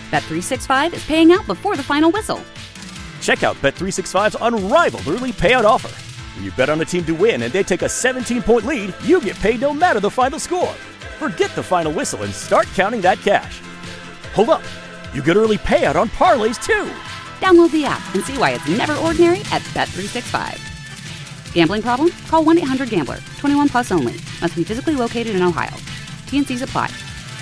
Bet365 is paying out before the final whistle. Check out Bet365's unrivaled early payout offer. When you bet on a team to win and they take a 17-point lead, you get paid no matter the final score. Forget the final whistle and start counting that cash. Hold up. You get early payout on parlays, too. Download the app and see why it's never ordinary at Bet365. Gambling problem? Call 1-800-GAMBLER. 21 plus only. Must be physically located in Ohio. T&Cs apply.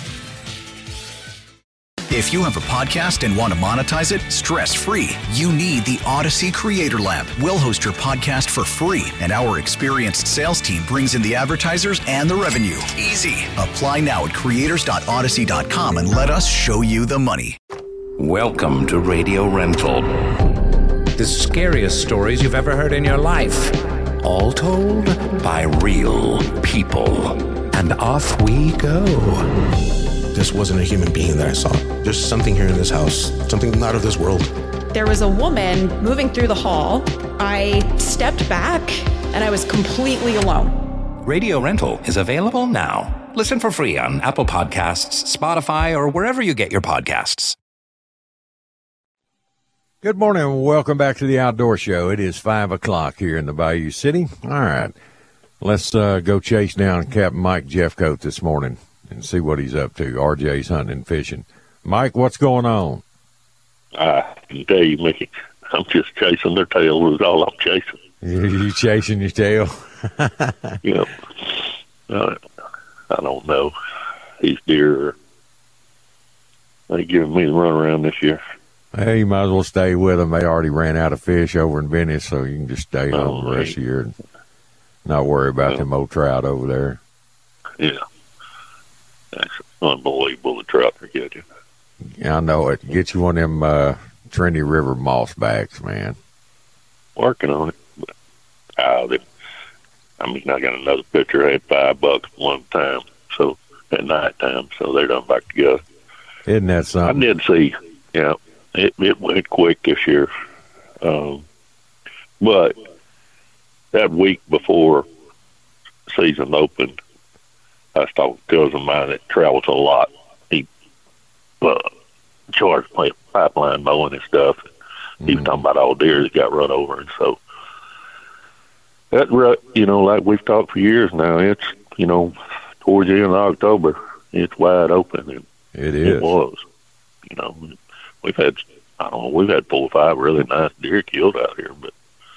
If you have a podcast and want to monetize it stress-free, you need the Odyssey Creator Lab. We'll host your podcast for free, and our experienced sales team brings in the advertisers and the revenue. Easy. Apply now at creators.odyssey.com and let us show you the money. Welcome to Radio Rental. The scariest stories you've ever heard in your life. All told by real people. And off we go. This wasn't a human being that I saw. There's something here in this house, something not of this world. There was a woman moving through the hall. I stepped back and I was completely alone. Radio Rental is available now. Listen for free on Apple Podcasts, Spotify, or wherever you get your podcasts. Good morning and welcome back to the Outdoor Show. It is 5 o'clock here in the Bayou City. All right, let's go chase down Captain Mike Jeffcoat this morning and see what he's up to. RJ's hunting and fishing. Mike, what's going on? I can tell you, Mickey, I'm just chasing their tail is all I'm chasing. You chasing your tail? You know, I don't know. These deer they giving me the runaround this year. Hey, you might as well stay with them. They already ran out of fish over in Venice, so you can just stay home the rest of the year and not worry about them old trout over there. Yeah. That's unbelievable, the trout they're getting. Yeah, I know it. Get you one of them Trinity River mossbacks, man. Working on it. But, I got another picture. I had $5 one time, so at night time, so they're done back together. Isn't that something? I did see, yeah. It went quick this year. But that week before season opened, I was talking to a cousin of mine that travels a lot. He charged me pipeline mowing and stuff. He was talking about all deer that got run over. And so, that like we've talked for years now, it's, towards the end of October, it's wide open. And it is. It was. We've had 4 or 5 really nice deer killed out here, but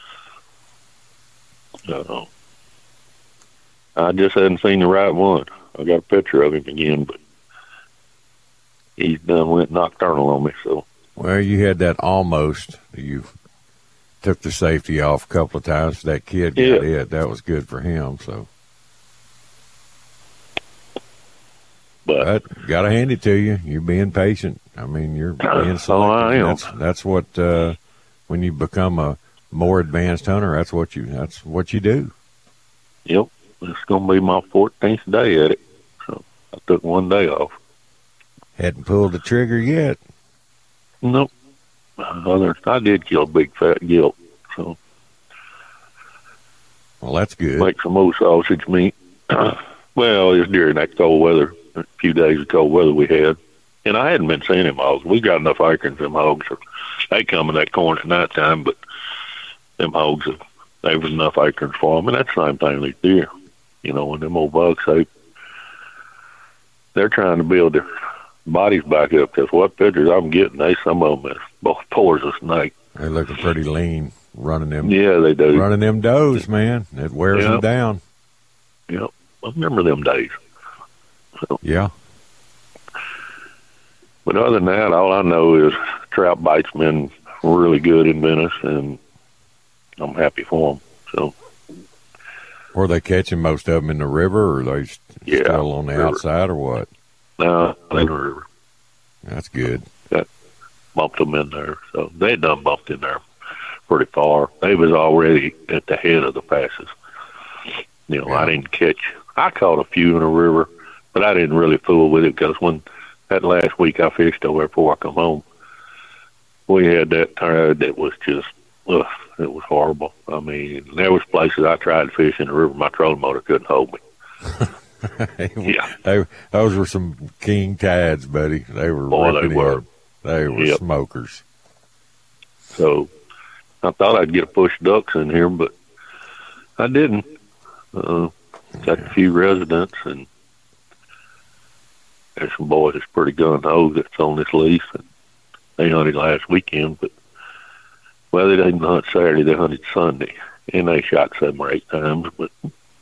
I just hadn't seen the right one. I got a picture of him again, but he's done went nocturnal on me. So, well, you had that almost. You took the safety off a couple of times. That kid got it. That was good for him. So, but got to hand it to you. You're being patient. I mean, you're being selective. I am. That's what when you become a more advanced hunter, that's what you do. Yep, it's going to be my 14th day at it. So I took one day off. Hadn't pulled the trigger yet. Nope. I did kill a big fat gilt. So, well, that's good. Make some old sausage meat. Well, it's during that cold weather. A few days of cold weather we had. And I hadn't been seeing them hogs. We got enough acorns, them hogs. They come in that corn at nighttime, but them hogs, there was enough acorns for them. And that's the same thing with deer. When them old bucks, they're trying to build their bodies back up, because what pictures I'm getting, some of them is both poor as a snake. They're looking pretty lean, running them. Yeah, they do. Running them does, man. It wears them down. Yep. I remember them days. So. Yeah. But other than that, all I know is trout bites been really good in Venice, and I'm happy for them. So, were they catching most of them in the river, or are they still on the outside, or what? No, in the river. That's good. Got bumped them in there, so they had done bumped in there pretty far. They was already at the head of the passes. I didn't catch. I caught a few in the river, but I didn't really fool with it, because when that last week I fished over there before I come home, we had that tide that was just, it was horrible. I mean, there was places I tried to fish in the river, my trolling motor couldn't hold me. Yeah, those were some king tides, buddy. They were. Boy, they were. They were smokers. So I thought I'd get a push ducks in here, but I didn't. Got a few residents, and there's some boys that's pretty gung-ho that's on this lease, and they hunted last weekend, but, well, they didn't hunt Saturday, they hunted Sunday, and they shot 7 or 8 times, but,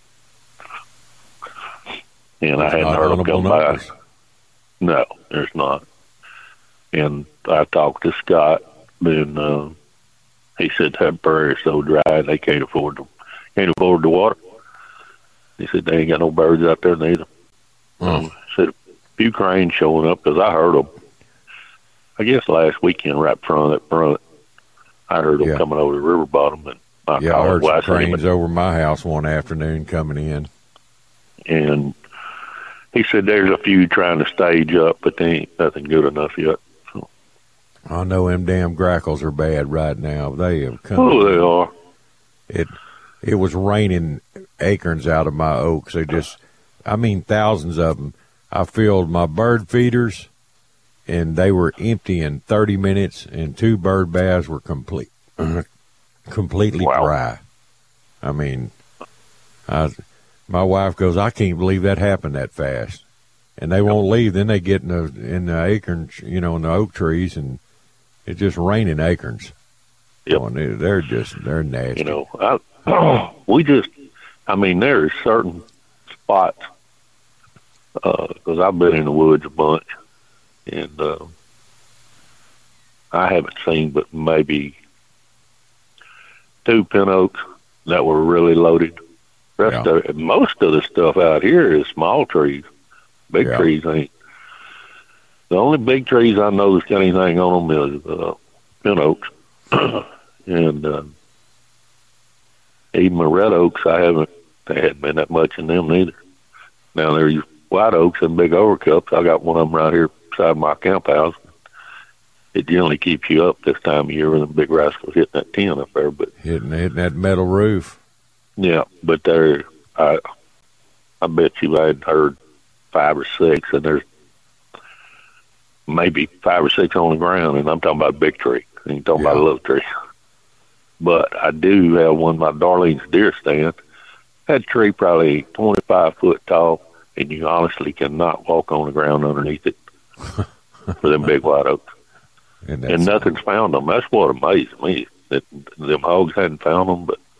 and I hadn't heard them come by. No, there's not. And I talked to Scott, and he said that prairie is so dry they can't afford the water. He said they ain't got no birds out there neither. He said a few cranes showing up, because I heard them. I guess last weekend, right in front of that front, I heard them coming over the river bottom. And I heard some cranes over my house one afternoon coming in. And he said there's a few trying to stage up, but they ain't nothing good enough yet. So. I know them damn grackles are bad right now. They have come. Oh, they are. It was raining acorns out of my oaks. They just, I mean, thousands of them. I filled my bird feeders, and they were empty in 30 minutes, and 2 bird baths were completely dry. I mean, my wife goes, I can't believe that happened that fast. And they won't leave. Then they get in the acorns, in the oak trees, and it's just raining acorns. Yep. Oh, they're nasty. There's certain spots, because I've been in the woods a bunch, and I haven't seen but maybe 2 pin oaks that were really loaded. Most of the stuff out here is small trees. Big trees ain't. The only big trees I know that's got anything on them is pin oaks. And even my red oaks, there hadn't been that much in them neither. Now there's white oaks and big overcups. I got one of them right here beside my camp house. It generally keeps you up this time of year when the big rascals hitting that tin up there. But hitting that metal roof. Yeah, but I bet you I hadn't heard 5 or 6, and there's maybe 5 or 6 on the ground, and I'm talking about a big tree. I ain't talking about a little tree. But I do have one of my Darlene's deer stand. That tree probably 25 foot tall, and you honestly cannot walk on the ground underneath it for them big white oaks. And nothing's found them. That's what amazed me, that them hogs hadn't found them, but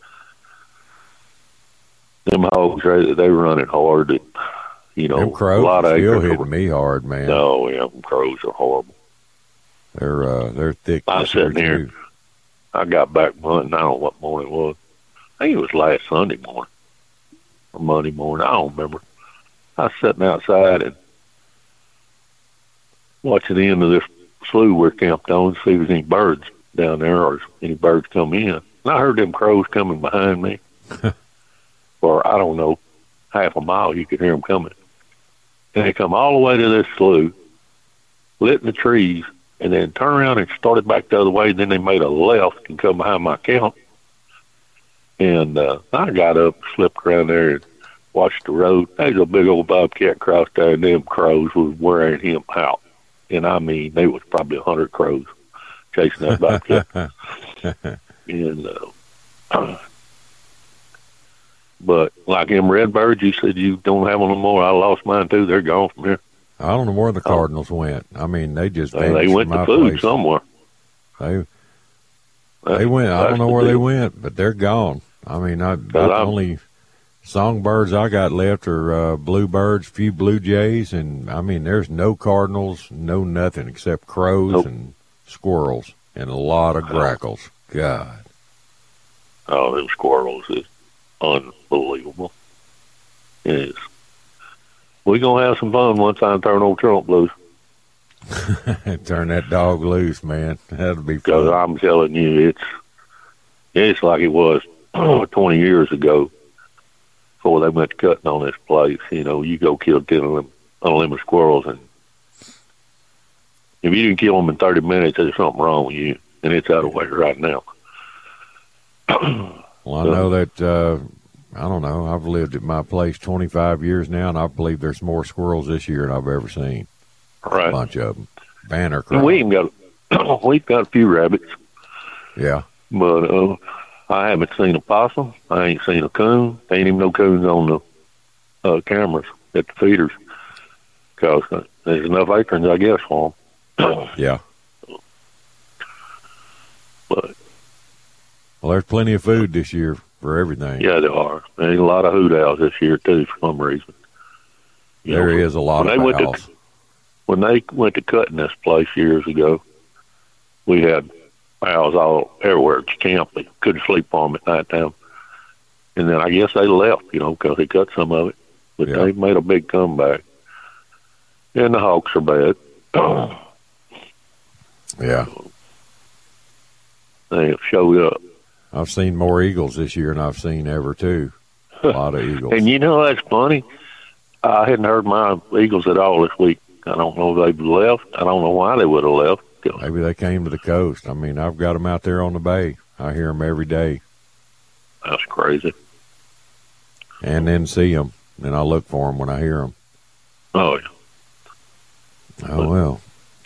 them hogs, they were running hard. And, them crows a lot of still hitting me hard, man. No, them crows are horrible. They're thick. I'm sitting here. I got back hunting. I don't know what morning it was. I think it was last Sunday morning or Monday morning. I don't remember. I was sitting outside and watching the end of this slough we're camped on to see if there's any birds down there or any birds come in. And I heard them crows coming behind me. For, I don't know, half a mile you could hear them coming. And they come all the way to this slough, lit in the trees, and then turned around and started back the other way. And then they made a left and come behind my camp. And I got up, slipped around there, and watched the road. There's a big old bobcat crossed there, and them crows was wearing him out. And I mean, there was probably 100 crows chasing that bobcat. And but like them redbirds, you said you don't have them no more. I lost mine too. They're gone from here. I don't know where the cardinals went. I mean, they just they went to food place. Somewhere. They went. I don't know where they went, but they're gone. I mean, the only songbirds I got left are bluebirds, a few blue jays, and I mean, there's no cardinals, no nothing except crows and squirrels and a lot of grackles. God. Oh, them squirrels is unbelievable. It is. We're going to have some fun once I turn old Trump loose. Turn that dog loose, man. That'll be fun. Because I'm telling you, it's like it was 20 years ago before they went cutting on this place. You go kill 10 of them unlimited squirrels, and if you didn't kill them in 30 minutes, there's something wrong with you, and it's out of the way right now. Well, I know that, I don't know, I've lived at my place 25 years now, and I believe there's more squirrels this year than I've ever seen. Right. A bunch of them. Banner crows. We even got we've got a few rabbits. Yeah. But I haven't seen a possum. I ain't seen a coon. Ain't even no coons on the cameras at the feeders. Because there's enough acorns, I guess, for them. Yeah. But well, there's plenty of food this year for everything. yeah, there are. There's a lot of hoot owls this year, too, for some reason. There is a lot of owls. When they went to cutting this place years ago, we had owls all everywhere. It's camping. Couldn't sleep on them at night time. And then I guess they left, because they cut some of it. But they made a big comeback. And the hawks are bad. Yeah. They have showed up. I've seen more eagles this year than I've seen ever, too. A lot of eagles. And that's funny. I hadn't heard my eagles at all this week. I don't know if they've left. I don't know why they would have left. Maybe they came to the coast. I mean, I've got them out there on the bay. I hear them every day. That's crazy. And then see them. And I look for them when I hear them. Oh, yeah. Oh, well.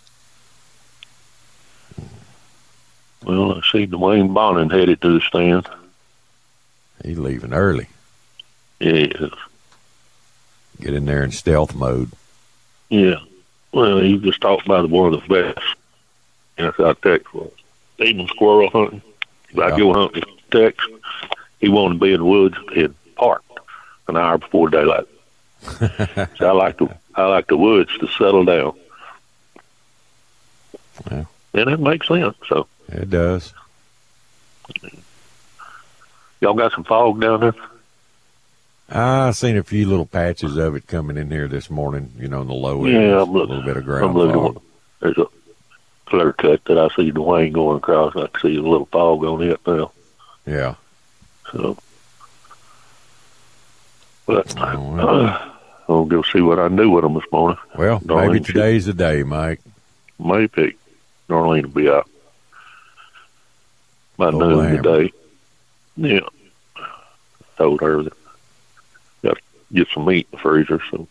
Well, I see Dwayne Bonnin headed to the stand. He's leaving early. Yeah, he is. Get in there in stealth mode. Yeah. Well, he just talked about one of the best inside Texas. Even squirrel hunting. If I go hunting in Texas, he wanted to be in the woods and parked an hour before daylight. So I like the woods to settle down. Yeah. And it makes sense. So it does. Y'all got some fog down there? I've seen a few little patches of it coming in here this morning, in the low end. Yeah, a little bit of ground fog. fog. There's a clear cut that I see Dwayne going across. I can see a little fog on it now. Yeah. So, but I'll go see what I can do with them this morning. Well, maybe today's the day, Mike. Maybe. Darlene will be out by noon today. Yeah. Told her that got to get some meat in the freezer. So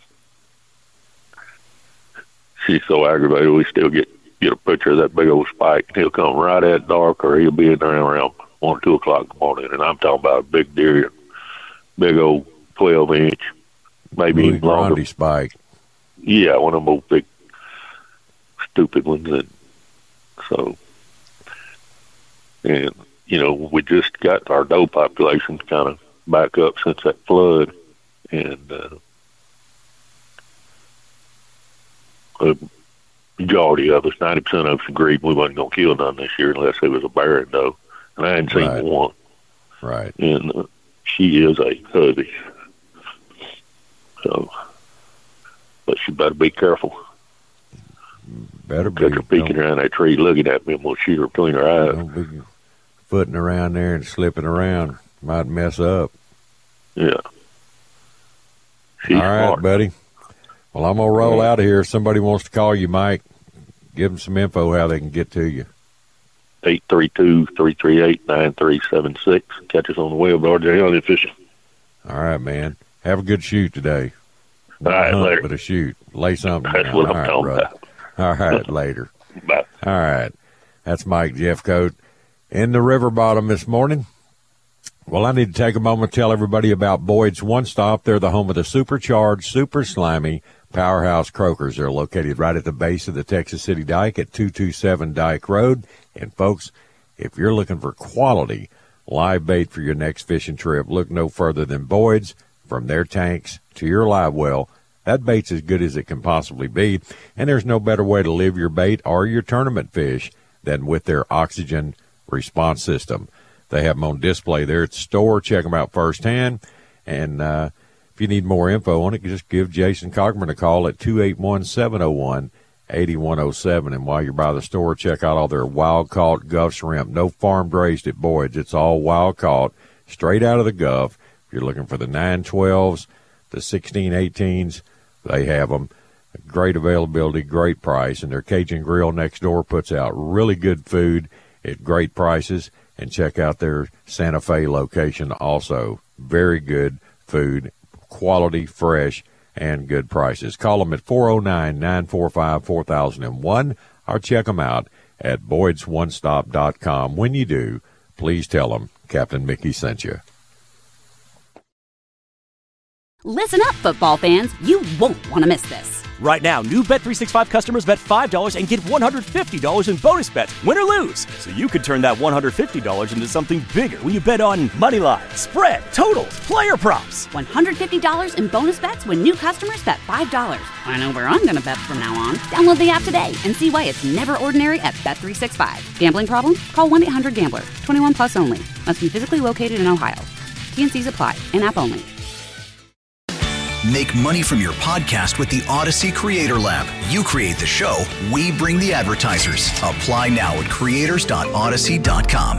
she's so aggravated. We still get a picture of that big old spike. He'll come right at dark, or he'll be in there around 1 or 2 o'clock in the morning. And I'm talking about a big deer, big old 12-inch, maybe even longer spike. Yeah, one of them old big, stupid ones. And so, and we just got our doe population kind of back up since that flood, and the majority of us, 90% of us, agreed we wasn't going to kill none this year unless it was a barren doe, and I hadn't seen one. Right. And she is a hubby. So, but she better be careful. Better be. Catch her peeking around that tree looking at me, and we'll shoot her between her eyes. Don't be footing around there and slipping around. Might mess up. Yeah. She's all right, smart, buddy. Well, I'm going to roll out of here. If somebody wants to call you, Mike, give them some info how they can get to you. 832-338-9376. Catch us on the web, RJ on the Fishing. All right, man. Have a good shoot today. All right, later. But a shoot. Lay something That's down. what I'm talking about. All right, later. Bye. All right. That's Mike Jeffcoat in the river bottom this morning. Well, I need to take a moment to tell everybody about Boyd's One Stop. They're the home of the supercharged, super slimy Powerhouse Croakers. They're located right at the base of the Texas City Dike at 227 Dike Road. And, folks, if you're looking for quality live bait for your next fishing trip, look no further than Boyd's. From their tanks to your live well, that bait's as good as it can possibly be. And there's no better way to live your bait or your tournament fish than with their oxygen response system. They have them on display there at the store. Check them out firsthand. And if you need more info on it, just give Jason Cogburn a call at 281-701-8107. And while you're by the store, check out all their wild-caught Gulf shrimp. No farm-raised at Boyd's. It's all wild-caught, straight out of the Gulf. If you're looking for the 912s, the 1618s, they have them. Great availability, great price. And their Cajun Grill next door puts out really good food at great prices. And check out their Santa Fe location also. Very good food, quality, fresh, and good prices. Call them at 409-945-4001 or check them out at boydsonestop.com. When you do, please tell them Captain Mickey sent you. Listen up, football fans. You won't want to miss this. Right now, new Bet365 customers bet $5 and get $150 in bonus bets, win or lose. So you could turn that $150 into something bigger when you bet on money line, spread, totals, player props. $150 in bonus bets when new customers bet $5. I know where I'm going to bet from now on. Download the app today and see why it's never ordinary at Bet365. Gambling problem? Call 1-800-GAMBLER. 21 plus only. Must be physically located in Ohio. T&Cs apply. In-app only. Make money from your podcast with the Odyssey Creator Lab. You create the show, we bring the advertisers. Apply now at creators.odyssey.com.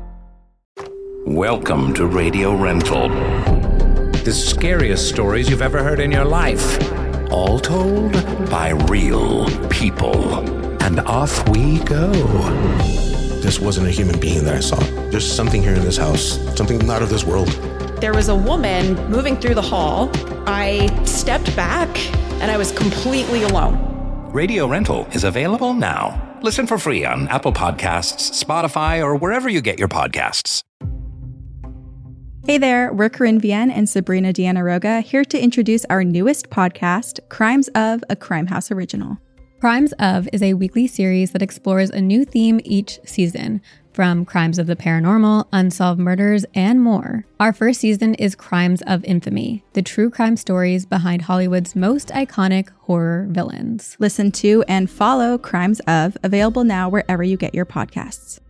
Welcome to Radio Rental. The scariest stories you've ever heard in your life. All told by real people. And off we go. This wasn't a human being that I saw. There's something here in this house, something not of this world. There was a woman moving through the hall. I stepped back and I was completely alone. Radio Rental is available now. Listen for free on Apple Podcasts, Spotify, or wherever you get your podcasts. Hey there, we're Corinne Vienne and Sabrina Deanna Roga here to introduce our newest podcast, Crimes of, a Crime House original. Crimes of is a weekly series that explores a new theme each season, from crimes of the paranormal, unsolved murders, and more. Our first season is Crimes of Infamy, the true crime stories behind Hollywood's most iconic horror villains. Listen to and follow Crimes of, available now wherever you get your podcasts.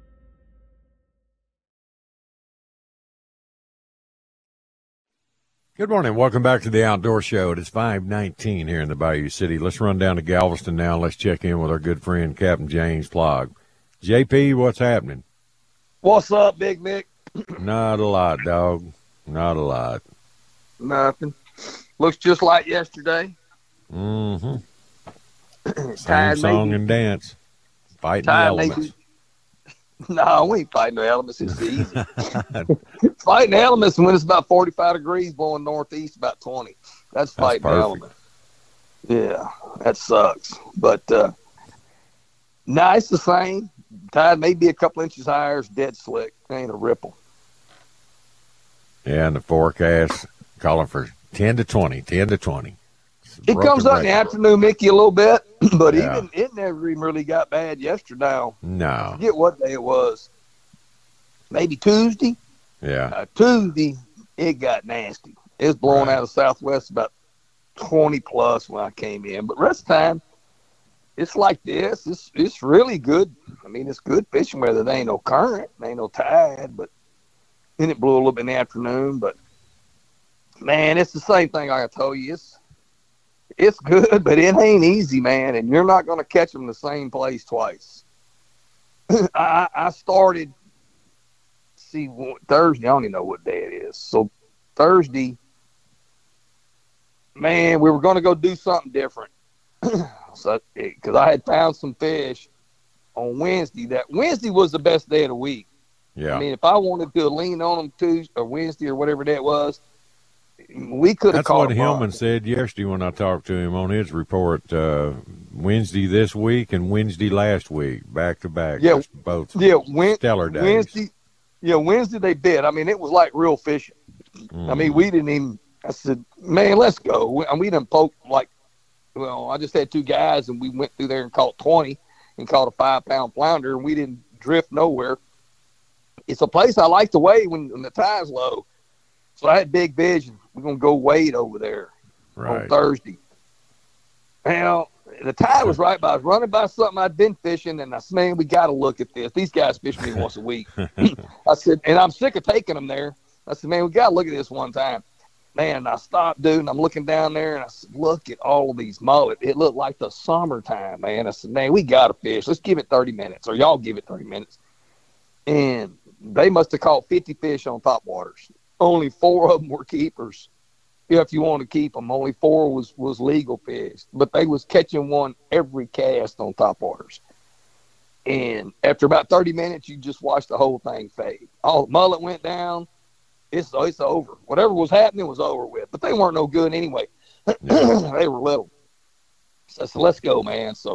Good morning. Welcome back to the Outdoor Show. It is 5:19 here in the Bayou City. Let's run down to Galveston now. Let's check in with our good friend, Captain James Plogg. JP, what's happening? What's up, Big Mick? Not a lot, dog. Not a lot. Nothing. Looks just like yesterday. Mm-hmm. Same song and dance. Fighting the elements. No, we ain't fighting the elements. It's easy. Fighting the elements when it's about 45 degrees blowing northeast about 20. That's fighting the elements. Yeah, that sucks. But, no, it's the same. Tide may be a couple inches higher. It's dead slick. Ain't a ripple. Yeah, and the forecast calling for 10 to 20. It comes up in the afternoon, Mickey, a little bit, but even it never even really got bad yesterday. No. I forget what day it was. Maybe Tuesday? Yeah. Tuesday, it got nasty. It was blowing out of the southwest about 20 plus when I came in. But rest of the time, it's like this. It's really good. I mean, it's good fishing weather. There ain't no current. There ain't no tide. But then it blew a little bit in the afternoon. But, man, it's the same thing like I told you. It's good, but it ain't easy, man. And you're not going to catch them in the same place twice. I started, Thursday. I don't even know what day it is. So Thursday, man, we were going to go do something different. So, because I had found some fish on Wednesday. That Wednesday was the best day of the week. Yeah. I mean, if I wanted to lean on them Tuesday or Wednesday or whatever that was, we could have caught. That's what Hillman said yesterday when I talked to him on his report. Wednesday this week and Wednesday last week, back to back. Yeah, both. Stellar days. Wednesday they bit. I mean, it was like real fishing. I mean, we didn't even. I said, man, let's go. And we didn't poke like. Well, I just had two guys, and we went through there and caught 20 and caught a 5-pound flounder, and we didn't drift nowhere. It's a place I like to wade when the tide's low. So I had big vision. We're going to go wade over there on Thursday. Now, the tide was right, but I was running by something I'd been fishing, and I said, man, we got to look at this. These guys fish me once a week. I said, and I'm sick of taking them there. I said, man, we got to look at this one time. Man, I stopped, dude, and I'm looking down there, and I said, look at all of these mullet. It looked like the summertime, man. I said, man, we got to fish. Let's give it 30 minutes, or y'all give it 30 minutes. And they must have caught 50 fish on top waters. Only 4 of them were keepers. If you want to keep them, only 4 was legal fish. But they was catching one every cast on top waters. And after about 30 minutes, you just watch the whole thing fade. All the mullet went down. It's over. Whatever was happening was over with. But they weren't no good anyway. They were little. So I said, let's go, man. So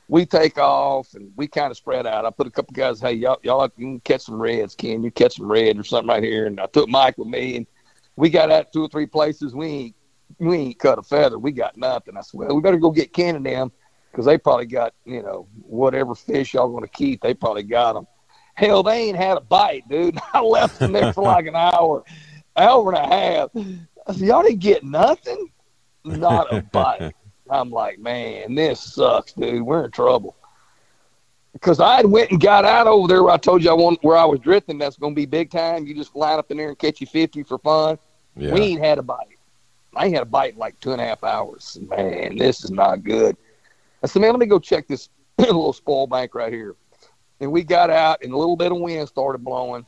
we take off and we kind of spread out. I put a couple guys, hey, y'all can catch some reds. Can you catch some red or something right here? And I took Mike with me, and we got out 2 or 3 places. We ain't cut a feather. We got nothing. I said, well, we better go get Ken and them, because they probably got, whatever fish y'all going to keep, they probably got them. Hell, they ain't had a bite, dude. I left them there for like an hour and a half. I said, y'all didn't get nothing? Not a bite. I'm like, man, this sucks, dude. We're in trouble. Because I had went and got out over there where I told you where I was drifting. That's going to be big time. You just line up in there and catch you 50 for fun. Yeah. We ain't had a bite. I ain't had a bite in like 2.5 hours. Man, this is not good. I said, man, let me go check this little spoil bank right here. And we got out, and a little bit of wind started blowing.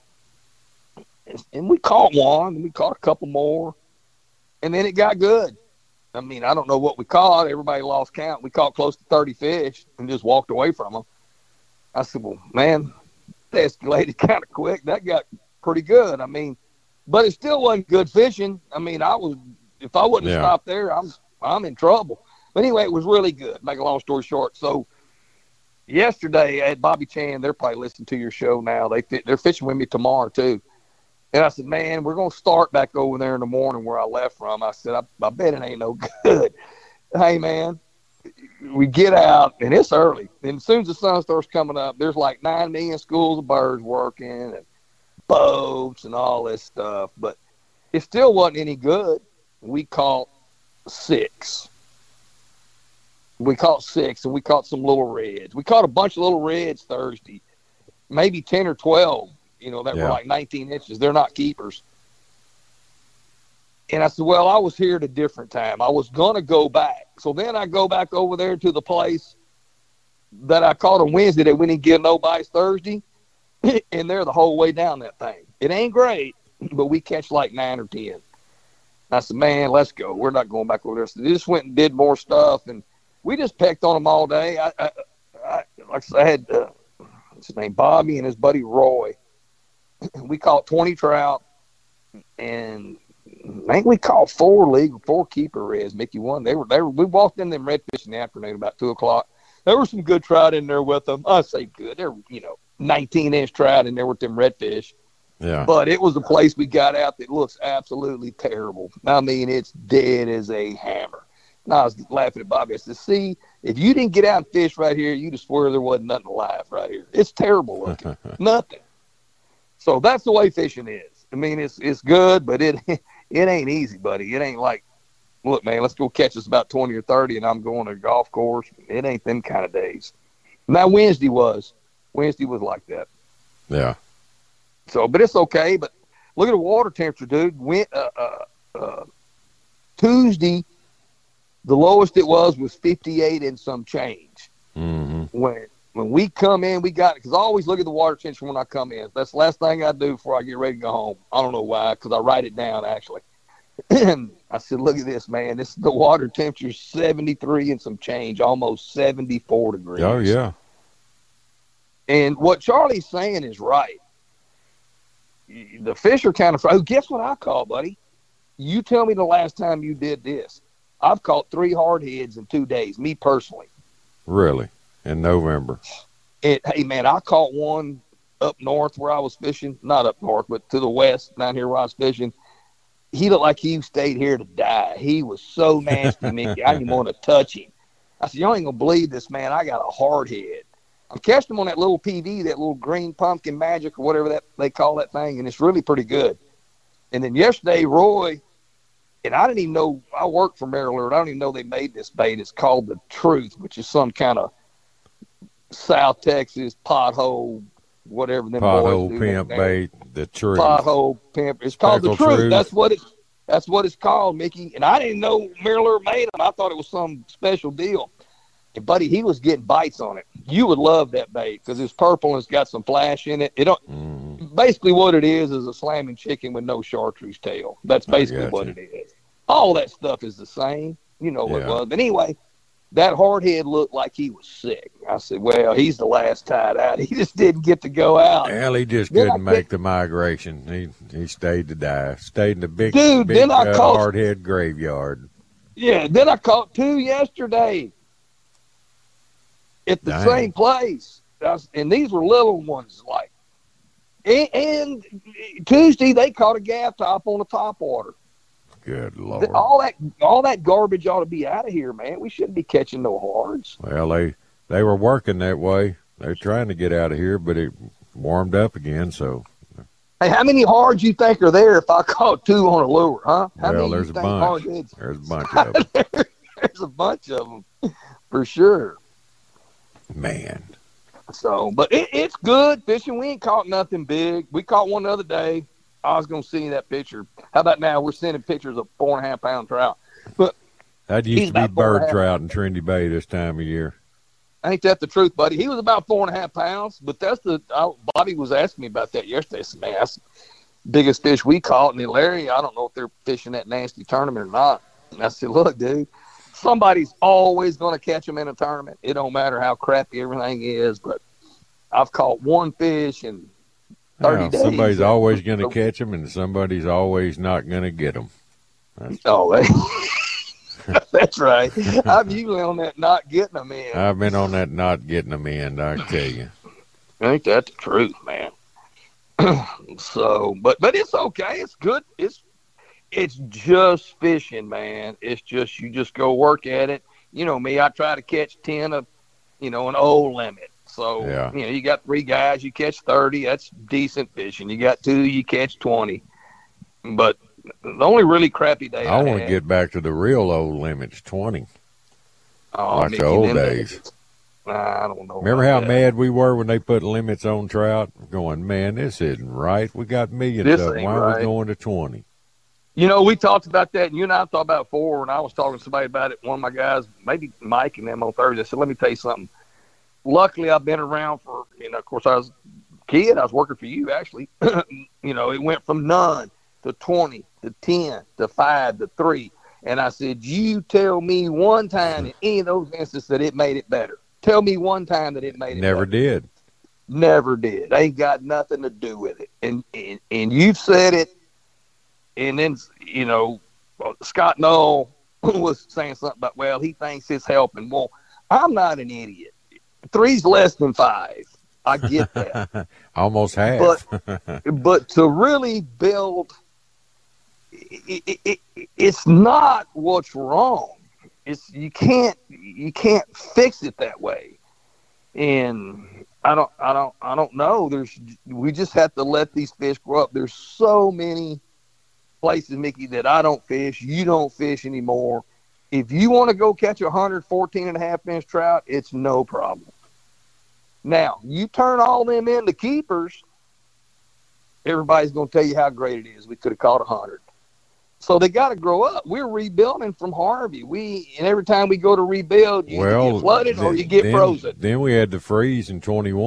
And we caught one, and we caught a couple more. And then it got good. I mean, I don't know what we caught. Everybody lost count. We caught close to 30 fish and just walked away from them. I said, well, man, that escalated kind of quick. That got pretty good. I mean, but it still wasn't good fishing. I mean, if I wouldn't have stopped there, I'm in trouble. But anyway, it was really good. Make a long story short. So yesterday at Bobby Chan, they're probably listening to your show now. They're fishing with me tomorrow too. And I said, man, we're going to start back over there in the morning where I left from. I said, I bet it ain't no good. Hey, man, we get out, and it's early. And as soon as the sun starts coming up, there's like 9 million schools of birds working and boats and all this stuff. But it still wasn't any good. We caught 6. We caught 6, and we caught some little reds. We caught a bunch of little reds Thursday, maybe 10 or 12. That were like 19 inches. They're not keepers. And I said, well, I was here at a different time. I was going to go back. So then I go back over there to the place that I caught on Wednesday that we didn't get no bites Thursday. And they're the whole way down that thing. It ain't great, but we catch like 9 or 10. I said, man, let's go. We're not going back over there. So they just went and did more stuff, and we just pecked on them all day. I had what's his name, Bobby, and his buddy Roy. We caught 20 trout, and I think we caught 4 keeper reds. Mickey won. We walked in them redfish in the afternoon about 2:00. There were some good trout in there with them. I say good. There were 19-inch trout in there with them redfish. Yeah. But it was a place we got out that looks absolutely terrible. I mean, it's dead as a hammer. And I was laughing at Bobby. I said, see, if you didn't get out and fish right here, you'd have swear there wasn't nothing alive right here. It's terrible looking. Nothing. So that's the way fishing is. I mean, it's good, but it ain't easy, buddy. It ain't like, look, man, let's go catch us about 20 or 30, and I'm going to a golf course. It ain't them kind of days. Now, Wednesday was like that. Yeah. So, but it's okay. But look at the water temperature, dude. Tuesday, the lowest it was 58 and some change. Mm-hmm. When we come in, we got it, because I always look at the water temperature when I come in. That's the last thing I do before I get ready to go home. I don't know why, because I write it down, actually. And I said, look at this, man. The water temperature is 73 and some change, almost 74 degrees. Oh, yeah. And what Charlie's saying is right. The fish are kind of – oh, guess what I caught, buddy? You tell me the last time you did this. I've caught 3 hardheads in 2 days, me personally. Really? In November? Hey, man, I caught one up north where I was fishing. Not up north, but to the west, down here where I was fishing. He looked like he stayed here to die. He was so nasty, Mickey. I didn't want to touch him. I said, y'all ain't going to believe this, man. I got a hardhead. I'm catching them on that little PV, that little green pumpkin magic or whatever that they call that thing, and it's really pretty good. And then yesterday, Roy, and I didn't even know, I worked for Maryland. I don't even know they made this bait. It's called the Truth, which is some kind of South Texas pothole, whatever them pothole boys do. Pimp bait, the Truth. Pothole pimp. It's called the Truth. That's what it's called, Mickey. And I didn't know Maryland made them. I thought it was some special deal. And buddy, he was getting bites on it. You would love that bait because it's purple and it's got some flash in it. Basically what it is a slamming chicken with no chartreuse tail. That's basically what it is. All that stuff is the same. You know what it was. But anyway, that hardhead looked like he was sick. I said, well, he's the last tied out. He just didn't get to go out. Well, he just couldn't make the migration. He stayed to die. Stayed in the big hardhead graveyard. Yeah, then I caught 2 yesterday. at the same place. And these were little ones, like. And Tuesday they caught a gaff top on the top water. Good Lord! All that garbage ought to be out of here, man. We shouldn't be catching no hards. Well, they were working that way. They're trying to get out of here, but it warmed up again. So, hey, how many hards you think are there if I caught 2 on a lure, huh? Well, there's a bunch. There's a bunch of them. There's a bunch of them for sure. Man. So, but it's good fishing. We ain't caught nothing big. We caught one the other day. I was going to send you that picture. How about now? We're sending pictures of 4.5 pound trout. But that used to be bird trout in Trinity Bay this time of year. Ain't that the truth, buddy? He was about 4.5 pounds, but Bobby was asking me about that yesterday. I said, man, that's the biggest fish we caught in the area. I don't know if they're fishing that nasty tournament or not. And I said, look, dude, somebody's always going to catch them in a tournament. It don't matter how crappy everything is, but I've caught one fish in 30 days. Somebody's always going to catch them, and somebody's always not going to get them. That's right. I'm usually on that not getting them in. I've been on that not getting them in, I tell you. Ain't that the truth, man? So, but it's okay. It's good. It's just fishing, man. It's just, you just go work at it. You know me, I try to catch 10 of, an old limit. So, you got 3 guys, you catch 30. That's decent fishing. You got 2, you catch 20. But the only really crappy day I want to get back to the real old limits, 20. Like the old days. I don't know. Remember how mad we were when they put limits on trout? Going, man, this isn't right. We got millions of them. Why are we going to 20? We talked about that, and you and I talked about it before, and I was talking to somebody about it. One of my guys, maybe Mike and them on Thursday, said, let me tell you something. Luckily, I've been around for, of course, I was a kid. I was working for you, actually. It went from none to 20 to 10 to 5 to 3. And I said, you tell me one time in any of those instances that it made it better. Tell me one time that it made it Never better. did. Never did. Ain't got nothing to do with it. And you've said it. And then, Scott Knoll was saying something about, well, he thinks it's helping. Well, I'm not an idiot. 3's less than 5. I get that. Almost half. But to really build, it's not what's wrong. It's you can't fix it that way. And I don't know. We just have to let these fish grow up. There's so many places, Mickey, that I don't fish. You don't fish anymore. If you want to go catch 114.5-inch trout, it's no problem. Now, you turn all them into keepers, everybody's going to tell you how great it is. We could have caught 100. So they got to grow up. We're rebuilding from Harvey. And every time we go to rebuild, you get flooded or you get frozen. Then we had the freeze in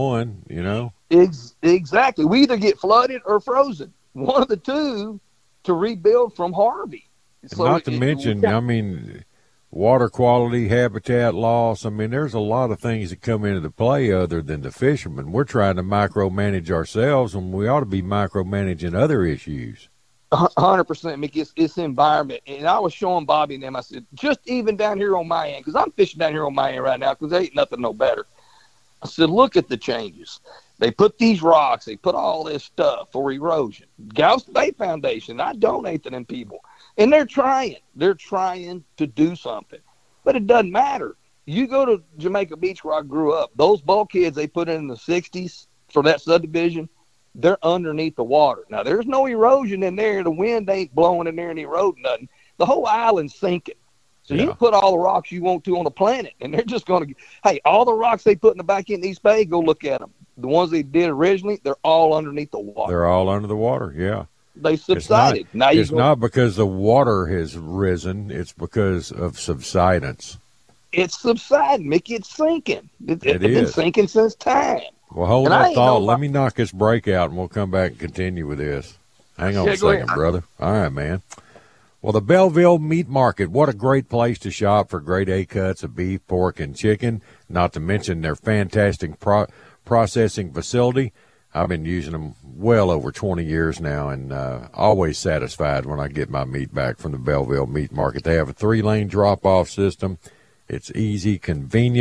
21, Exactly. We either get flooded or frozen. One of the two to rebuild from Harvey. So not to mention, water quality, habitat loss. There's a lot of things that come into play other than the fishermen. We're trying to micromanage ourselves when we ought to be micromanaging other issues. 100%, Mickey. It's environment. And I was showing Bobby and them, I said, just even down here on my end, because I'm fishing down here on my end right now because there ain't nothing no better. I said, look at the changes. They put these rocks, they put all this stuff for erosion. Galveston Bay Foundation, I donate to them people. And they're trying. They're trying to do something. But it doesn't matter. You go to Jamaica Beach where I grew up, those bulkheads they put in the 60s for that subdivision, they're underneath the water. Now, there's no erosion in there. The wind ain't blowing in there and eroding nothing. The whole island's sinking. So you can put all the rocks you want to on the planet, and they're just going to – hey, all the rocks they put in the back end of East Bay, go look at them. The ones they did originally, they're all underneath the water. They're all under the water, yeah. They subsided. It's not because the water has risen. It's because of subsidence. It's subsiding, Mickey. It's sinking. It's been sinking since time. Well, hold that thought. Let me knock this break out, and we'll come back and continue with this. Hang on a second, brother. All right, man. Well, the Belleville Meat Market, what a great place to shop for great A-cuts of beef, pork, and chicken, not to mention their fantastic processing facility. I've been using them well over 20 years now and always satisfied when I get my meat back from the Belleville Meat Market. They have a 3-lane drop-off system. It's easy, convenient.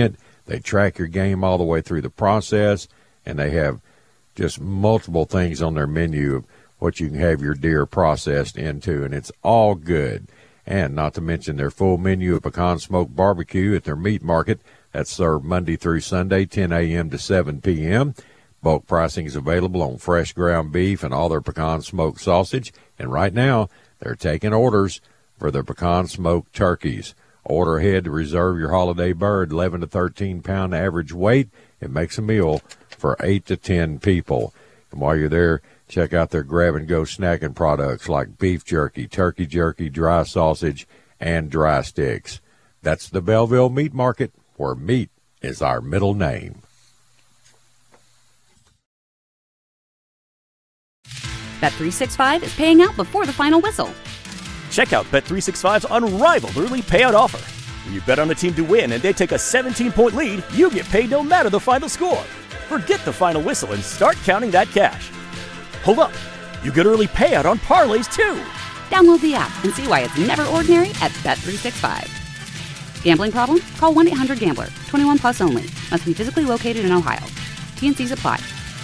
They track your game all the way through the process, and they have just multiple things on their menu of what you can have your deer processed into, and it's all good. And not to mention their full menu of pecan smoked barbecue at their meat market. That's served Monday through Sunday, 10 a.m. to 7 p.m. Bulk pricing is available on fresh ground beef and all their pecan smoked sausage. And right now, they're taking orders for their pecan smoked turkeys. Order ahead to reserve your holiday bird, 11 to 13 pound average weight. It makes a meal for 8 to 10 people. And while you're there, check out their grab-and-go snacking products like beef jerky, turkey jerky, dry sausage, and dry sticks. That's the Belleville Meat Market, where meat is our middle name. Bet365 is paying out before the final whistle. Check out Bet365's unrivaled early payout offer. When you bet on a team to win and they take a 17-point lead, you get paid no matter the final score. Forget the final whistle and start counting that cash. Hold up, you get early payout on parlays too. Download the app and see why it's never ordinary at Bet365. Gambling problem? Call 1-800-GAMBLER. 21 plus only. Must be physically located in Ohio. T&Cs apply.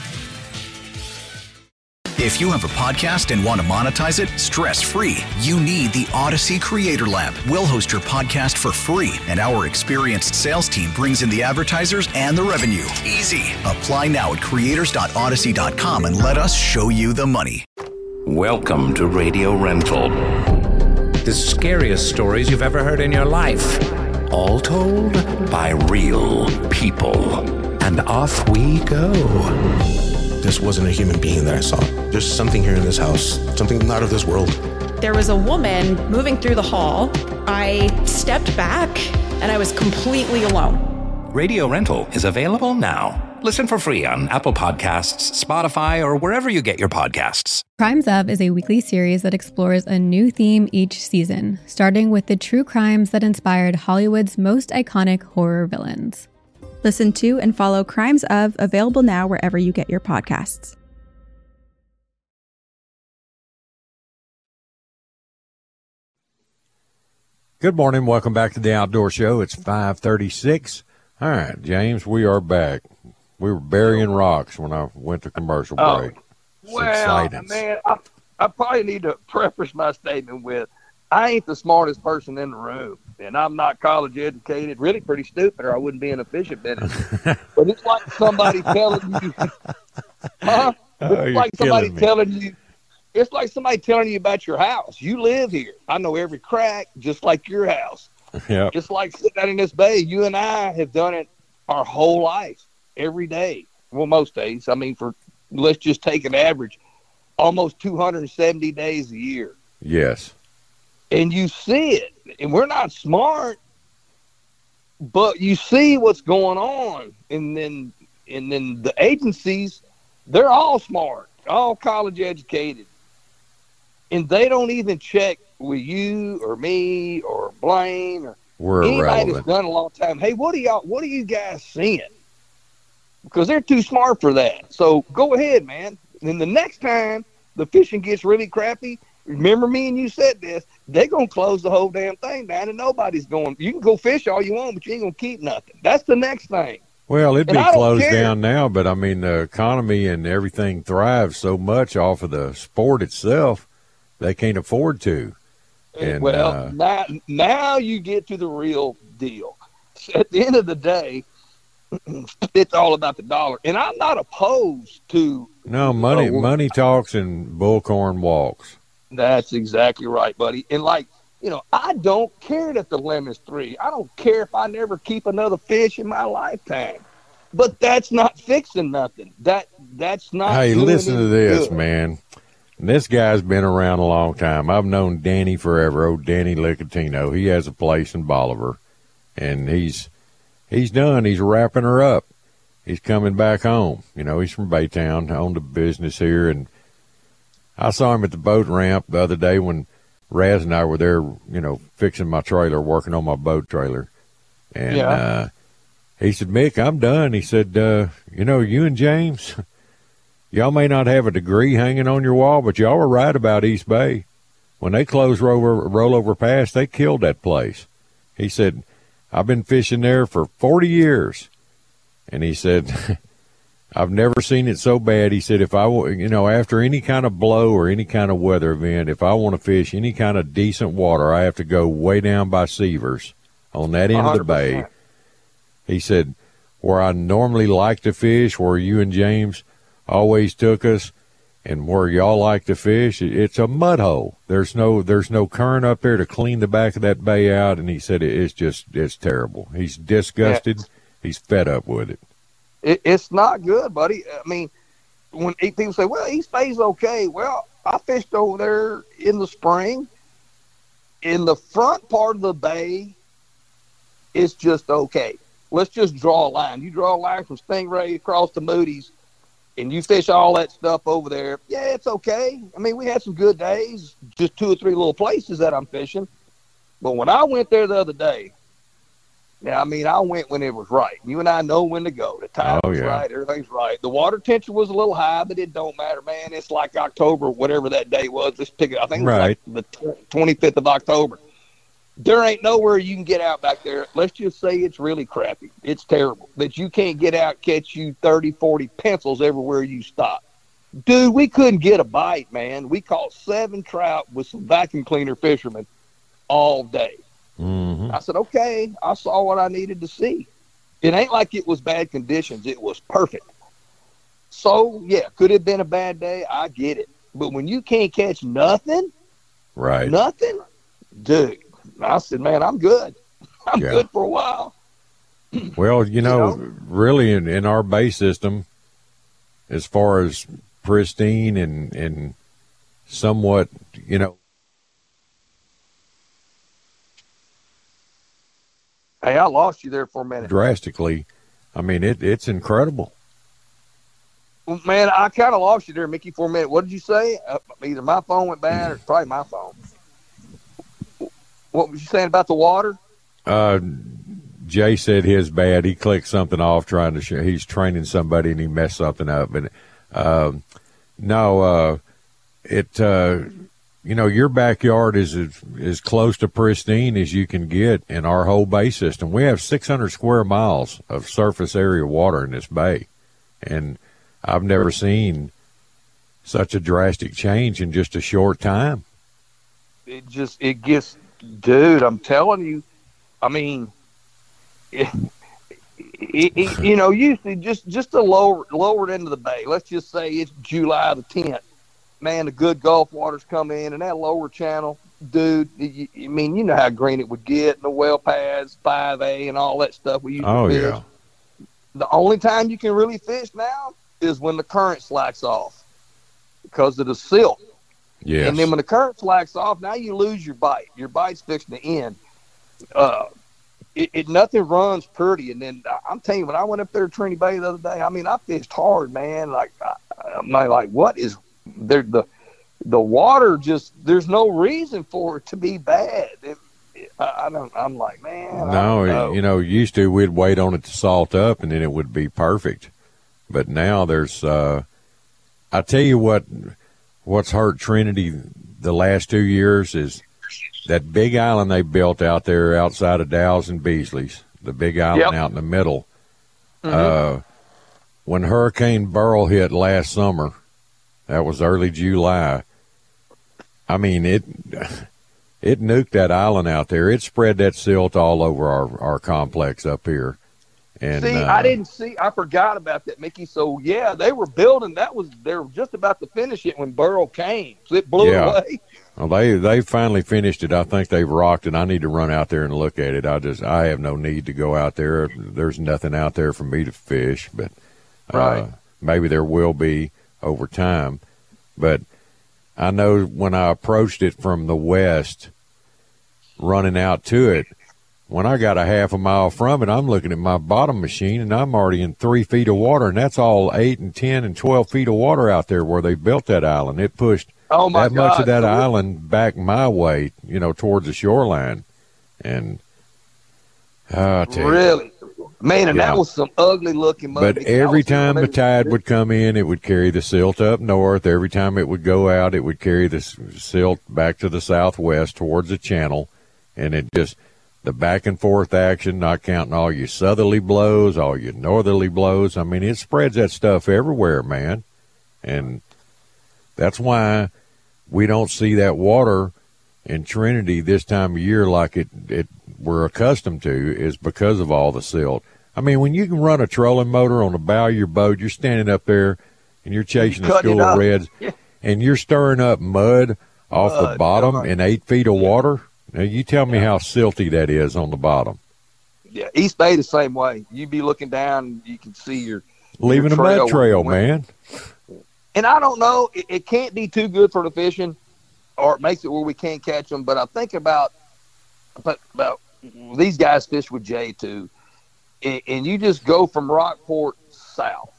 If you have a podcast and want to monetize it stress-free, you need the Odyssey Creator Lab. We'll host your podcast for free, and our experienced sales team brings in the advertisers and the revenue. Easy. Apply now at creators.odyssey.com and let us show you the money. Welcome to Radio Rental. The scariest stories you've ever heard in your life. All told by real people. And off we go. This wasn't a human being that I saw. There's something here in this house, something not of this world. There was a woman moving through the hall. I stepped back, and I was completely alone. Radio Rental is available now. Listen for free on Apple Podcasts, Spotify, or wherever you get your podcasts. Crimes Of is a weekly series that explores a new theme each season, starting with the true crimes that inspired Hollywood's most iconic horror villains. Listen to and follow Crimes Of, available now wherever you get your podcasts. Good morning. Welcome back to the Outdoor Show. It's 5:36. All right, James, we are back. We were burying rocks when I went to commercial break. Well, man, I probably need to preface my statement with, I ain't the smartest person in the room, and I'm not college educated, really pretty stupid, or I wouldn't be in a fishing business. But it's like somebody telling you, It's like somebody telling you about your house. You live here. I know every crack, just like your house. Yeah. Just like sitting out in this bay, you and I have done it our whole life, every day. Well, most days. I mean, let's just take an average, almost 270 days a year. Yes. And you see it, and we're not smart, but you see what's going on, and then the agencies, they're all smart, all college educated, and they don't even check with you or me or Blaine or anybody that's done a long time. Hey, what are you guys seeing? Because they're too smart for that. So go ahead, man. And the next time the fishing gets really crappy, remember me and you said this, they're going to close the whole damn thing down, and nobody's going. You can go fish all you want, but you ain't going to keep nothing. That's the next thing. Well, it'd be closed down now, but, I mean, the economy and everything thrives so much off of the sport itself, they can't afford to. And, well, now you get to the real deal. At the end of the day, it's all about the dollar. And I'm not opposed to... No, money talks and bullcorn walks. That's exactly right, buddy. And I don't care that the limit's 3. I don't care if I never keep another fish in my lifetime. But that's not fixing nothing. That's not. Hey, listen to this, good. Man. This guy's been around a long time. I've known Danny forever. Old Danny Licatino. He has a place in Bolivar, and he's done. He's wrapping her up. He's coming back home. He's from Baytown, owned a business here, and I saw him at the boat ramp the other day when Raz and I were there, fixing my trailer, working on my boat trailer. And he said, Mick, I'm done. He said, you and James, y'all may not have a degree hanging on your wall, but y'all were right about East Bay. When they closed Rollover Pass, they killed that place. He said, I've been fishing there for 40 years. And he said, I've never seen it so bad. He said, if I, after any kind of blow or any kind of weather event, if I want to fish any kind of decent water, I have to go way down by Seavers on that end 100%. Of the bay. He said, where I normally like to fish, where you and James always took us, and where y'all like to fish, it's a mud hole. There's no current up there to clean the back of that bay out. And he said it's terrible. He's disgusted. Yeah. He's fed up with it. It's not good, buddy. I mean, when people say, well, East Bay's okay. Well, I fished over there in the spring. In the front part of the bay, it's just okay. Let's just draw a line. You draw a line from Stingray across to Moody's, and you fish all that stuff over there. Yeah, it's okay. I mean, we had some good days, just 2 or 3 little places that I'm fishing. But when I went there the other day, I went when it was right. You and I know when to go. The time was right. Everything's right. The water temperature was a little high, but it don't matter, man. It's like October, whatever that day was. Let's pick it. I think it was like the 25th of October. There ain't nowhere you can get out back there. Let's just say it's really crappy. It's terrible that you can't get out, catch you 30, 40 pencils everywhere you stop. Dude, we couldn't get a bite, man. We caught 7 trout with some vacuum cleaner fishermen all day. Mm-hmm. I said, okay, I saw what I needed to see. It ain't like it was bad conditions. It was perfect. So, yeah, could it have been a bad day? I get it. But when you can't catch nothing, nothing, dude, I said, man, I'm good. I'm good for a while. Well, really in our bay system, as far as pristine and somewhat, Hey, I lost you there for a minute. Drastically. I mean, it's incredible. Well, man, I kind of lost you there, Mickey, for a minute. What did you say? Either my phone went bad or it's probably my phone. What was you saying about the water? Jay said his bad. He clicked something off trying to show he's training somebody and he messed something up. But your backyard is as close to pristine as you can get in our whole bay system. We have 600 square miles of surface area water in this bay, and I've never seen such a drastic change in just a short time. It gets, dude, I'm telling you, I mean, usually just the lower end of the bay, let's just say it's July the 10th. Man, the good Gulf waters come in, and that lower channel, dude, you know how green it would get, and the well pads, 5A, and all that stuff we used to fish. Yeah. The only time you can really fish now is when the current slacks off because of the silt. Yes. And then when the current slacks off, now you lose your bite. Your bite's fixing to end. Nothing runs pretty. And then I'm telling you, when I went up there to Trinity Bay the other day, I fished hard, man. What is there? The water just, there's no reason for it to be bad. I'm like, man. No, used to we'd wait on it to salt up and then it would be perfect. But now there's, I tell you what's hurt Trinity the last 2 years is that big island they built out there outside of Dow's and Beasley's, the big island out in the middle. Mm-hmm. When Hurricane Beryl hit last summer, that was early July, it nuked that island out there. It spread that silt all over our complex up here. And I forgot about that, Mickey. So yeah, they were building. They were just about to finish it when Beryl came. So it blew away. Well, they finally finished it. I think they've rocked it. I need to run out there and look at it. I have no need to go out there. There's nothing out there for me to fish, but maybe there will be over time. But I know when I approached it from the west, running out to it, when I got a half a mile from it, I'm looking at my bottom machine, and I'm already in 3 feet of water, and that's all 8 and 10 and 12 feet of water out there where they built that island. It pushed much of that island back my way, towards the shoreline. And I tell you, really, man, and that was some ugly looking mud. But every time the tide would come in, it would carry the silt up north. Every time it would go out, it would carry the silt back to the southwest towards the channel, and it just. the back and forth action, not counting all your southerly blows, all your northerly blows. I mean, it spreads that stuff everywhere, man. And that's why we don't see that water in Trinity this time of year like it we're accustomed to, is because of all the silt. I mean, when you can run a trolling motor on the bow of your boat, you're standing up there and you're chasing a school of reds, and you're stirring up mud off the bottom in 8 feet of water. Now, you tell me how silty that is on the bottom. Yeah, East Bay the same way. You be looking down, you can see your leaving your a mud trail, man. And I don't know, it can't be too good for the fishing, or it makes it where we can't catch them. But I think about these guys fish with Jay too, and you just go from Rockport south,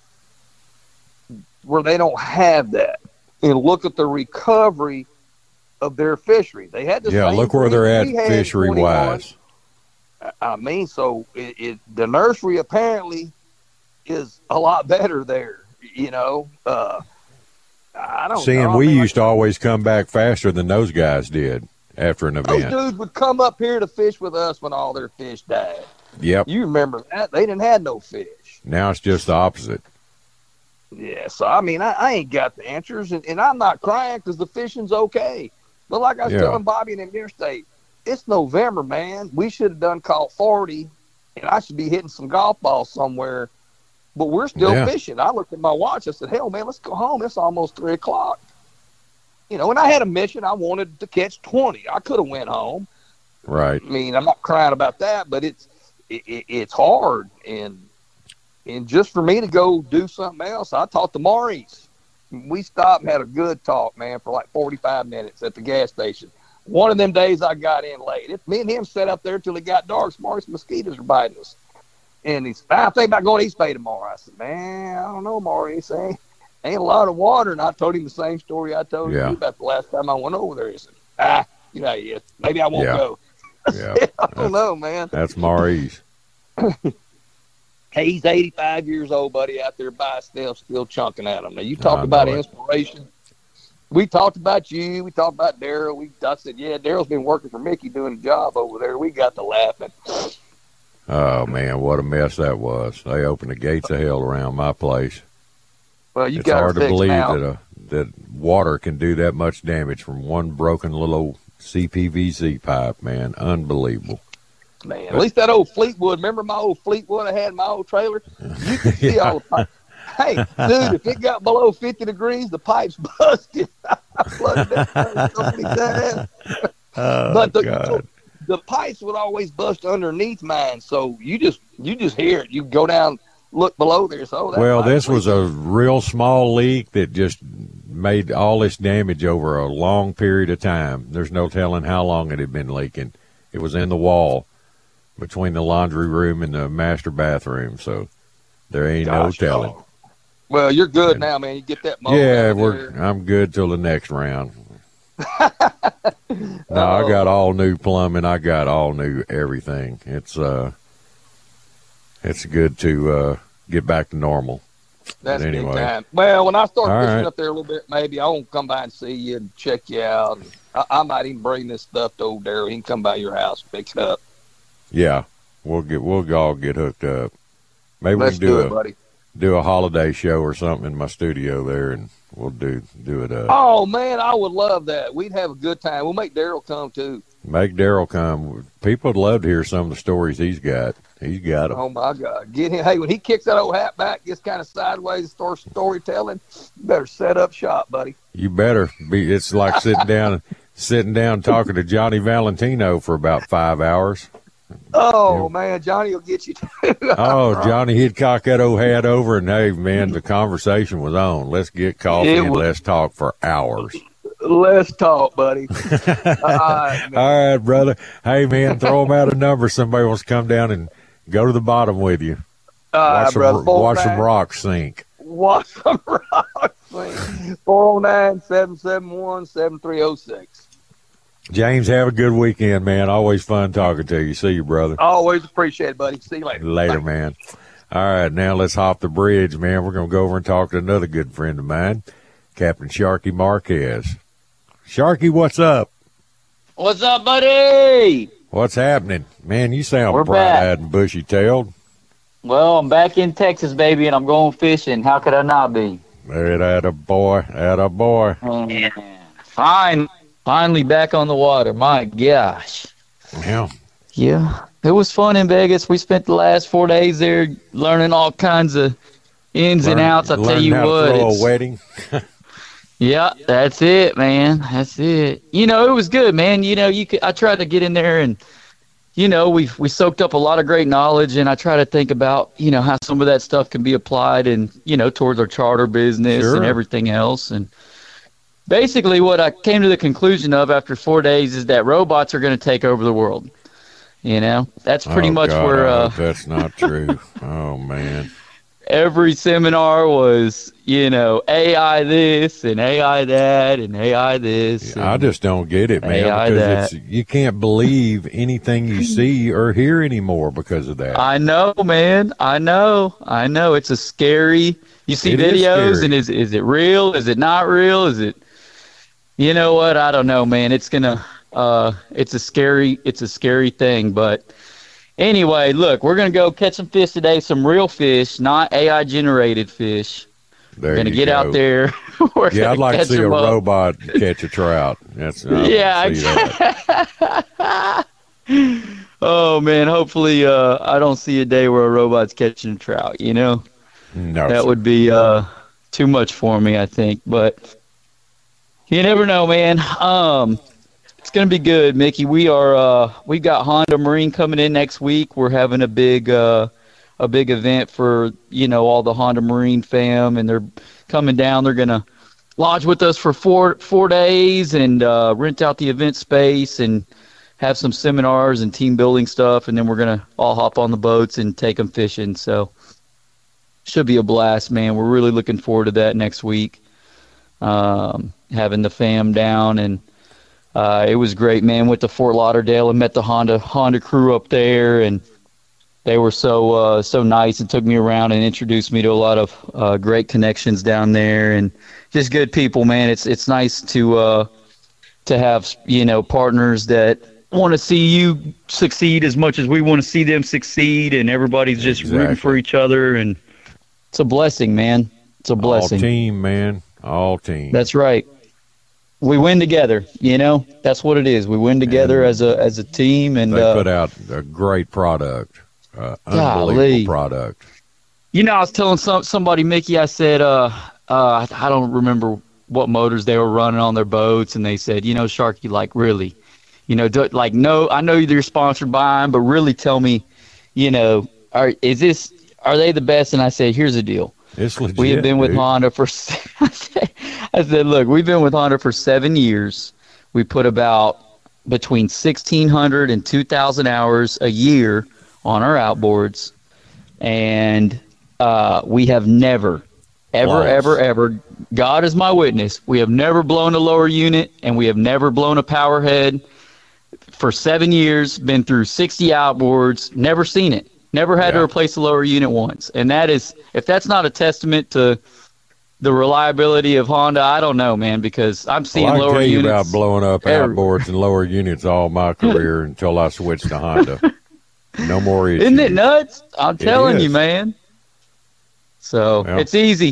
where they don't have that, and look at the recovery of their fishery. They had the same look where they're at fishery wise. I mean, so the nursery apparently is a lot better there. You know, I don't know. We used to always come back faster than those guys did after an event. Those dudes would come up here to fish with us when all their fish died. Yep. You remember that? They didn't have no fish. Now it's just the opposite. Yeah, so, I mean, I ain't got the answers, and I'm not crying because the fishing's okay. But like I was telling Bobby in the interstate, it's November, man. We should have done call 40, and I should be hitting some golf balls somewhere. But we're still fishing. I looked at my watch. I said, hell, man, let's go home. It's almost 3 o'clock. You know, and I had a mission. I wanted to catch 20. I could have went home. Right. I mean, I'm not crying about that, but it's hard. And just for me to go do something else, I talked to Maurice. We stopped and had a good talk, man, for like 45 minutes at the gas station. One of them days I got in late. Me and him sat up there till it got dark. Maurice, mosquitoes are biting us. And he said, I think about going to East Bay tomorrow. I said, man, I don't know, Maurice. Ain't a lot of water. And I told him the same story I told you about the last time I went over there. He said, you know, maybe I won't go. I don't know, man. That's Maurice. Hey, he's 85 years old, buddy, out there by himself, still chunking at him. Now, you talk about inspiration. We talked about you. We talked about Daryl. I said, Daryl's been working for Mickey doing a job over there. We got to laughing. Oh, man, what a mess that was. They opened the gates of hell around my place. Well, it's hard to believe that water can do that much damage from one broken little old CPVC pipe, man. Unbelievable. Man, at least that old Fleetwood. Remember my old Fleetwood I had in my old trailer? You could see all the pipes. Hey, dude, if it got below 50 degrees, the pipes busted. I flooded that thing so many times. But the pipes would always bust underneath mine, so you just hear it. You go down, look below there. So this was a real small leak that just made all this damage over a long period of time. There's no telling how long it had been leaking. It was in the wall between the laundry room and the master bathroom, so there ain't no telling. Well, you're good now, man. You get that mold. Yeah, I'm good till the next round. No, I got all new plumbing. I got all new everything. It's good to get back to normal. That's anyway. Big time. Well, when I start fishing up there a little bit, maybe I won't come by and see you and check you out. I might even bring this stuff to old Daryl. He can come by your house and fix it up. Yeah, we'll all get hooked up. Maybe we can do a holiday show or something in my studio there, and we'll do it up. Oh man, I would love that. We'd have a good time. We'll make Daryl come too. Make Daryl come. People would love to hear some of the stories he's got. He's got them. Oh my God, get him! Hey, when he kicks that old hat back, gets kind of sideways and starts storytelling, you better set up shop, buddy. You better be. It's like sitting down talking to Johnny Valentino for about 5 hours. Oh, man, Johnny will get you too. Johnny, he'd cock that old hat over, and hey, man, the conversation was on. Let's get coffee and let's talk for hours. Let's talk, buddy. All right, brother. Hey, man, throw them out a number. Somebody wants to come down and go to the bottom with you. Watch some rocks sink. Watch some rocks sink. 409-771-7306. James, have a good weekend, man. Always fun talking to you. See you, brother. Always appreciate it, buddy. See you later. Later, man. All right, now let's hop the bridge, man. We're going to go over and talk to another good friend of mine, Captain Sharky Marquez. Sharky, what's up? What's up, buddy? What's happening? Man, you sound We're bright-eyed and bushy-tailed. Well, I'm back in Texas, baby, and I'm going fishing. How could I not be? Attaboy. Finally back on the water. My gosh. Yeah. It was fun in Vegas. We spent the last 4 days there learning all kinds of ins and outs. I tell you what. Throw a wedding. Yeah, that's it, man. That's it. You know, it was good, man. You know, I tried to get in there and, you know, we soaked up a lot of great knowledge, and I try to think about, you know, how some of that stuff can be applied and, you know, towards our charter business and everything else. And basically what I came to the conclusion of after 4 days is that robots are going to take over the world. You know, that's pretty much where that's not true. Oh, man. Every seminar was, you know, AI this and AI that and AI this. I just don't get it, man, AI because that. you can't believe anything you see or hear anymore because of that. I know, man. I know. It's a scary. You see videos, and is it real? Is it not real? Is it? You know what? I don't know, man. It's gonna. It's a scary thing, but. Anyway, look, we're going to go catch some fish today, some real fish, not AI-generated fish. We're going to get out there. I'd like to see a robot catch a trout. Oh, man, hopefully I don't see a day where a robot's catching a trout, you know? No, that would be too much for me, I think. But you never know, man. It's going to be good, Mickey. We've got Honda Marine coming in next week. We're having a big event for, you know, all the Honda Marine fam, and they're coming down. They're going to lodge with us for four days and rent out the event space and have some seminars and team building stuff, and then we're going to all hop on the boats and take them fishing. So should be a blast, man. We're really looking forward to that next week, having the fam down, and it was great, man. Went to Fort Lauderdale and met the Honda crew up there, and they were so nice and took me around and introduced me to a lot of great connections down there, and just good people, man. It's nice to have, you know, partners that want to see you succeed as much as we want to see them succeed, and everybody's just rooting for each other, and it's a blessing, man. It's a blessing. All team, man. All team. That's right. We win together, you know. That's what it is. We win together as a team, and they put out a great product, unbelievable product. You know, I was telling somebody, Mickey. I said, I don't remember what motors they were running on their boats, and they said, you know, Sharky, like really, you know, no, I know you're sponsored by them, but really tell me, you know, are they the best? And I said, here's the deal. It's legit, we have been with Honda for. I said, look, we've been with Honda for 7 years. We put about between 1,600 and 2,000 hours a year on our outboards, and we have never, ever, God is my witness, we have never blown a lower unit, and we have never blown a power head for 7 years, been through 60 outboards, never seen it. Never had to replace a lower unit once. And that is, if that's not a testament to the reliability of Honda, I don't know, man, because I'm seeing lower units. I tell you about blowing up outboards and lower units all my career until I switched to Honda. No more issues. Isn't it nuts? I'm telling you, man. So it's easy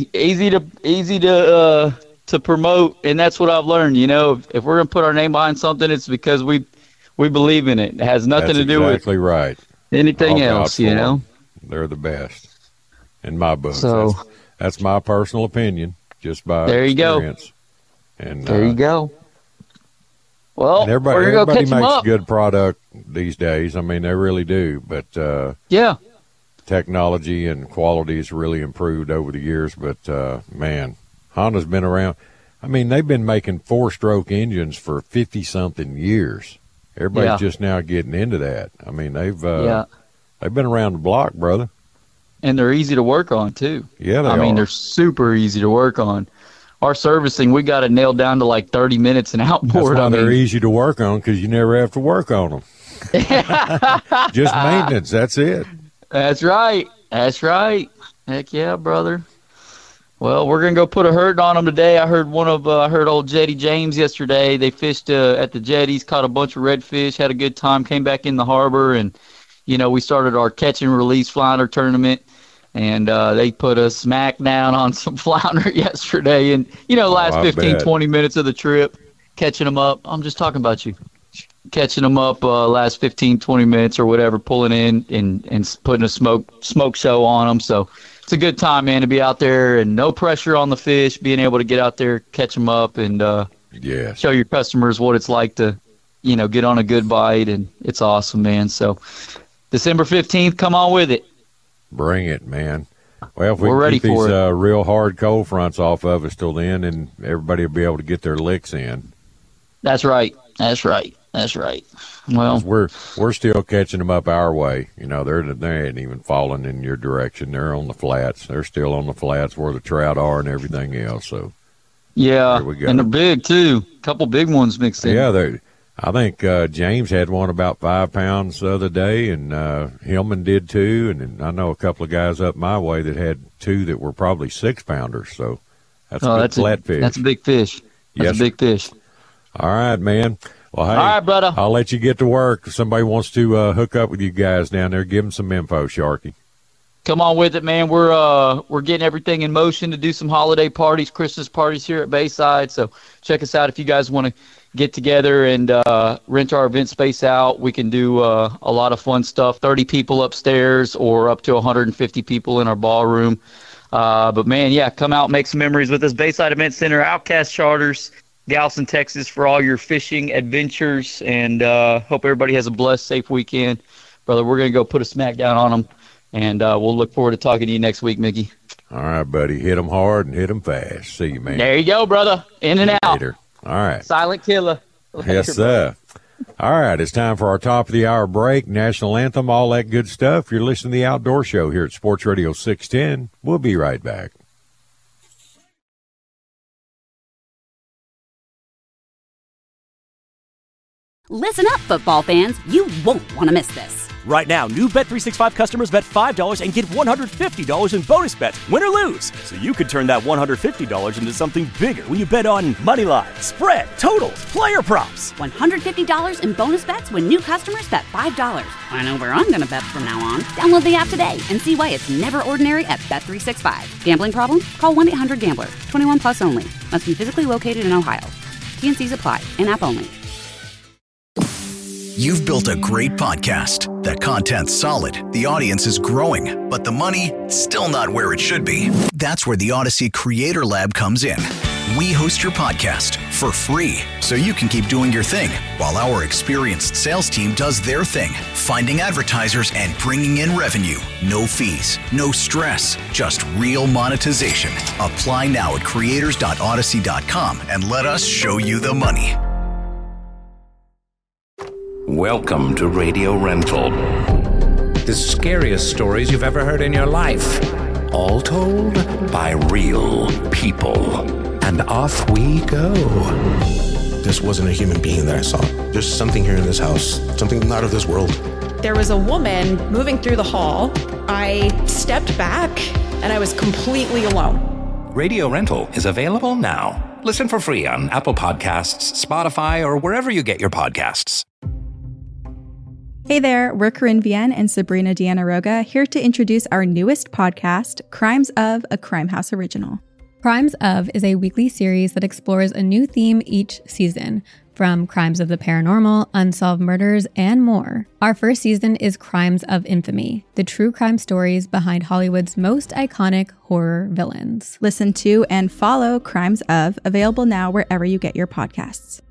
to promote, and that's what I've learned. You know, if we're gonna put our name behind something, it's because we believe in it. It has nothing to do with exactly right. Anything else, you know. They're the best in my book. So that's my personal opinion, just by experience. And there you go. Well, everybody makes a good product these days. I mean, they really do. But technology and quality has really improved over the years. But man, Honda's been around. I mean, they've been making 4-stroke engines for 50-something years. Everybody's just now getting into that. I mean, they've been around the block, brother. And they're easy to work on, too. Yeah, they are. I mean, they're super easy to work on. Our servicing, we got it nailed down to like 30 minutes an outboard. That's why they're easy to work on, because you never have to work on them. Just maintenance, that's it. That's right. Heck yeah, brother. Well, we're gonna go put a hurting on them today. I heard old Jetty James yesterday. They fished at the jetties, caught a bunch of redfish, had a good time, came back in the harbor, and we started our catch and release flounder tournament, and they put a smack down on some flounder yesterday. And last 15-20 minutes of the trip, catching them up. I'm just talking about you. Catching them up last 15-20 minutes or whatever, pulling in and putting a smoke show on them. So it's a good time, man, to be out there and no pressure on the fish, being able to get out there, catch them up, and show your customers what it's like to, get on a good bite. And it's awesome, man. So December 15th, come on with it. Bring it, man. Well, if we We're ready keep these for it. real hard cold fronts off of us till then, and everybody will be able to get their licks in. That's right. Well, we're still catching them up our way. They ain't even falling in your direction. They're on the flats. They're still on the flats where the trout are and everything else. So yeah, there we go. And they're big too. A couple big ones mixed in. Yeah, I think James had one about 5 pounds the other day, and Hillman did too. And I know a couple of guys up my way that had 2 that were probably 6-pounders. So that's a good flatfish. That's a big fish. That's a big fish. All right, man. Well, hey, all right, brother. I'll let you get to work. If somebody wants to hook up with you guys down there, give them some info, Sharky. Come on with it, man. We're getting everything in motion to do some holiday parties, Christmas parties here at Bayside. So check us out if you guys want to get together and rent our event space out. We can do a lot of fun stuff, 30 people upstairs or up to 150 people in our ballroom. But, man, yeah, come out, make some memories with us. Bayside Event Center, Outcast Charters, Galveston, Texas, for all your fishing adventures, and hope everybody has a blessed, safe weekend. Brother, we're going to go put a smack down on them, and we'll look forward to talking to you next week, Mickey. All right, buddy. Hit them hard and hit them fast. See you, man. There you go, brother. In and out. Later. All right. Silent killer. Later, yes, sir. All right, it's time for our top of the hour break, national anthem, all that good stuff. You're listening to the Outdoor Show here at Sports Radio 610. We'll be right back. Listen up, football fans. You won't want to miss this. Right now, new Bet365 customers bet $5 and get $150 in bonus bets, win or lose. So you could turn that $150 into something bigger when you bet on moneyline, spread, totals, player props. $150 in bonus bets when new customers bet $5. I know where I'm going to bet from now on. Download the app today and see why it's never ordinary at Bet365. Gambling problem? Call 1-800-GAMBLER. 21 plus only. Must be physically located in Ohio. T&Cs apply. In-app only. You've built a great podcast. The content's solid, the audience is growing, but the money, still not where it should be. That's where the Odyssey Creator Lab comes in. We host your podcast for free, so you can keep doing your thing, while our experienced sales team does their thing, finding advertisers and bringing in revenue. No fees, no stress, just real monetization. Apply now at creators.odyssey.com and let us show you the money. Welcome to Radio Rental. The scariest stories you've ever heard in your life. All told by real people. And off we go. This wasn't a human being that I saw. There's something here in this house, something not of this world. There was a woman moving through the hall. I stepped back and I was completely alone. Radio Rental is available now. Listen for free on Apple Podcasts, Spotify, or wherever you get your podcasts. Hey there, we're Corinne Vienne and Sabrina Deanna Roga, here to introduce our newest podcast, Crimes of, a Crime House original. Crimes of is a weekly series that explores a new theme each season, from crimes of the paranormal, unsolved murders, and more. Our first season is Crimes of Infamy, the true crime stories behind Hollywood's most iconic horror villains. Listen to and follow Crimes of, available now wherever you get your podcasts.